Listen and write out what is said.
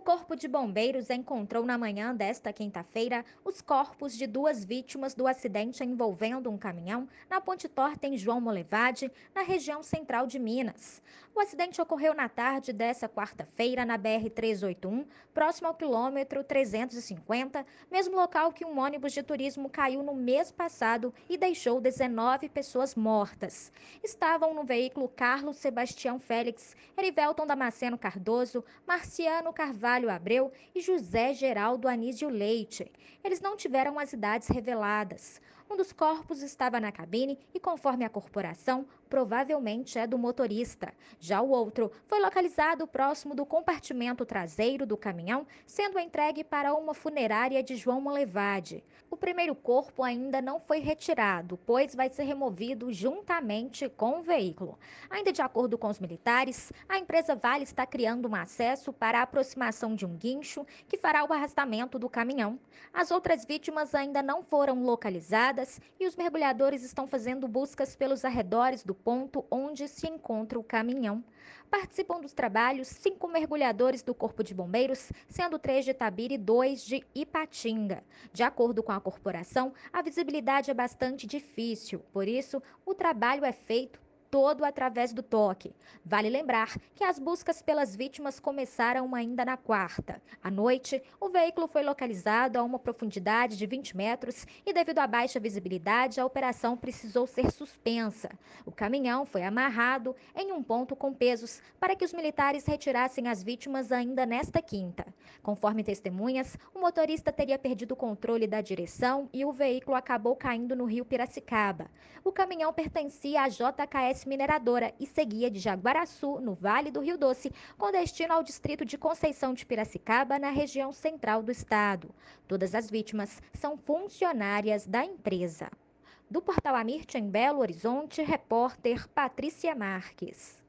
Corpo de Bombeiros encontrou na manhã desta quinta-feira os corpos de duas vítimas do acidente envolvendo um caminhão na Ponte Torta em João Molevade, na região central de Minas. O acidente ocorreu na tarde dessa quarta-feira na BR-381, próximo ao quilômetro 350, mesmo local que um ônibus de turismo caiu no mês passado e deixou 19 pessoas mortas. Estavam no veículo Carlos Sebastião Félix, Erivelton Damasceno Cardoso, Marciano Carvalho Abreu e José Geraldo Anísio Leite. Eles não tiveram as idades reveladas. Um dos corpos estava na cabine e, conforme a corporação, provavelmente é do motorista. Já o outro foi localizado próximo do compartimento traseiro do caminhão, sendo entregue para uma funerária de João Molevade. O primeiro corpo ainda não foi retirado, pois vai ser removido juntamente com o veículo. Ainda de acordo com os militares, a empresa Vale está criando um acesso para a aproximação de um guincho que fará o arrastamento do caminhão. As outras vítimas ainda não foram localizadas e os mergulhadores estão fazendo buscas pelos arredores do ponto onde se encontra o caminhão. Participam dos trabalhos 5 mergulhadores do Corpo de Bombeiros, sendo 3 de Itabira e 2 de Ipatinga. De acordo com a corporação, a visibilidade é bastante difícil, por isso, o trabalho é feito todo através do toque. Vale lembrar que as buscas pelas vítimas começaram ainda na quarta. À noite, o veículo foi localizado a uma profundidade de 20 metros e, devido à baixa visibilidade, a operação precisou ser suspensa. O caminhão foi amarrado em um ponto com pesos para que os militares retirassem as vítimas ainda nesta quinta. Conforme testemunhas, o motorista teria perdido o controle da direção e o veículo acabou caindo no rio Piracicaba. O caminhão pertencia à JKS Mineradora e seguia de Jaguaraçu, no Vale do Rio Doce, com destino ao distrito de Conceição de Piracicaba, na região central do estado. Todas as vítimas são funcionárias da empresa. Do Portal Amirte, em Belo Horizonte, repórter Patrícia Marques.